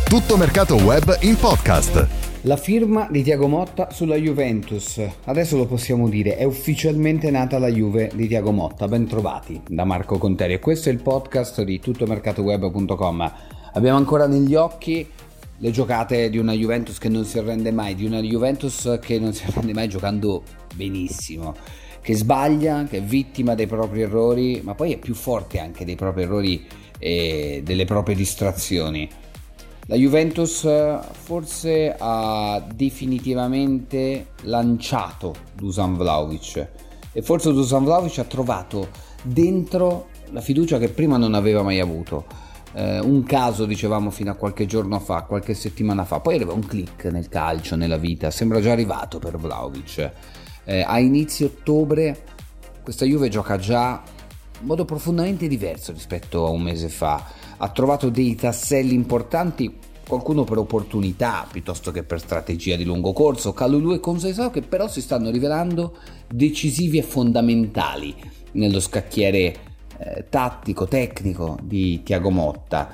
Tutto mercato web in podcast. La firma di Thiago Motta sulla Juventus. Adesso lo possiamo dire, è ufficialmente nata la Juve di Thiago Motta. Ben trovati da Marco Conteri. E questo è il podcast di tuttomercatoweb.com. Abbiamo ancora negli occhi le giocate di una Juventus che non si arrende mai, di una Juventus che non si arrende mai giocando benissimo, che sbaglia, che è vittima dei propri errori, ma poi è più forte anche dei propri errori e delle proprie distrazioni. La Juventus forse ha definitivamente lanciato Dusan Vlahovic e forse Dusan Vlahovic ha trovato dentro la fiducia che prima non aveva mai avuto. Un caso, dicevamo fino a qualche giorno fa, qualche settimana fa, poi arriva un click nel calcio, nella vita, sembra già arrivato per Vlahovic. A inizio ottobre questa Juve gioca già in modo profondamente diverso rispetto a un mese fa. Ha trovato dei tasselli importanti, qualcuno per opportunità piuttosto che per strategia di lungo corso, Kalulu e Conceição, che però si stanno rivelando decisivi e fondamentali nello scacchiere tattico, tecnico di Thiago Motta.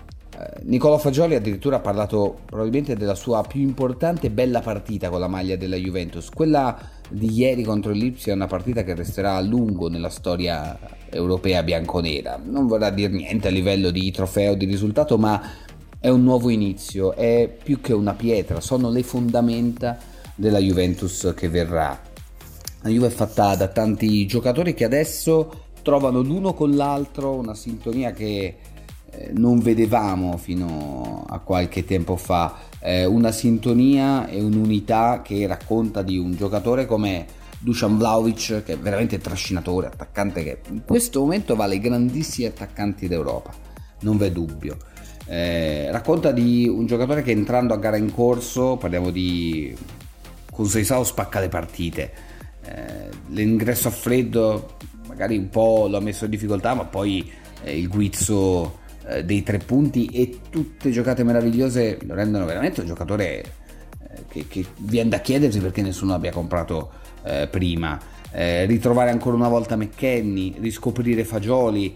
Nicolò Fagioli addirittura ha parlato probabilmente della sua più importante e bella partita con la maglia della Juventus. Quella di ieri contro il Lipsia è una partita che resterà a lungo nella storia europea bianconera. Non vorrà dire niente a livello di trofeo, di risultato, ma è un nuovo inizio, è più che una pietra, sono le fondamenta della Juventus che verrà. La Juve è fatta da tanti giocatori che adesso trovano l'uno con l'altro una sintonia che non vedevamo fino a qualche tempo fa, una sintonia e un'unità che racconta di un giocatore come Dusan Vlahovic, che è veramente trascinatore, attaccante che in questo momento vale i grandissimi attaccanti d'Europa, non v'è dubbio. Racconta di un giocatore che entrando a gara in corso, parliamo di Conceição, spacca le partite, l'ingresso a freddo magari un po' lo ha messo in difficoltà, ma poi il guizzo dei 3 punti e tutte giocate meravigliose lo rendono veramente un giocatore che viene da chiedersi perché nessuno abbia comprato prima. Ritrovare ancora una volta McKennie, riscoprire Fagioli,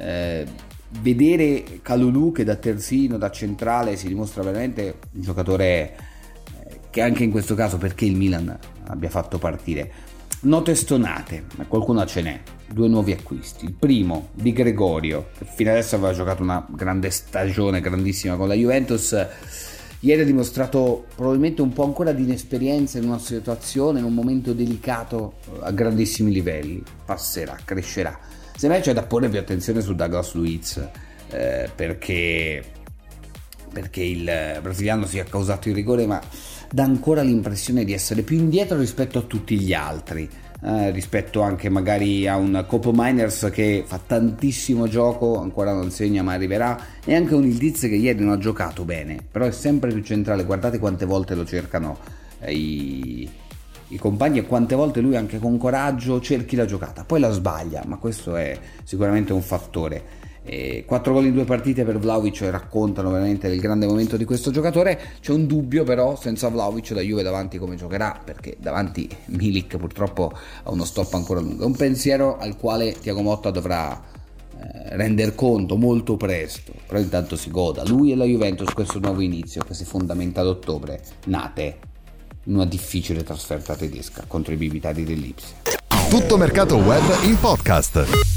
vedere Kalulu che da terzino, da centrale si dimostra veramente un giocatore che anche in questo caso, perché il Milan abbia fatto partire. Note stonate, ma qualcuna ce n'è. 2 nuovi acquisti. Il primo di Gregorio, che fino adesso aveva giocato una grande stagione, grandissima con la Juventus. Ieri ha dimostrato probabilmente un po' ancora di inesperienza in una situazione, in un momento delicato a grandissimi livelli. Passerà, crescerà. Se mai c'è da porre più attenzione su Douglas Luiz, perché il brasiliano si è causato il rigore, ma dà ancora l'impressione di essere più indietro rispetto a tutti gli altri, rispetto anche magari a un Copo Miners che fa tantissimo gioco, ancora non segna ma arriverà, e anche un Ildiz che ieri non ha giocato bene, però è sempre più centrale. Guardate quante volte lo cercano i compagni e quante volte lui anche con coraggio cerchi la giocata, poi la sbaglia, ma questo è sicuramente un fattore. 4 gol in 2 partite per Vlahovic raccontano veramente il grande momento di questo giocatore. C'è un dubbio però, senza Vlahovic la Juve davanti come giocherà, perché davanti Milik purtroppo ha uno stop ancora lungo. È un pensiero al quale Thiago Motta dovrà render conto molto presto, però intanto si goda lui e la Juventus questo nuovo inizio che si fondamenta ad ottobre, nate in una difficile trasferta tedesca contro i bibitari dell'Ipsia. Tutto mercato web in podcast.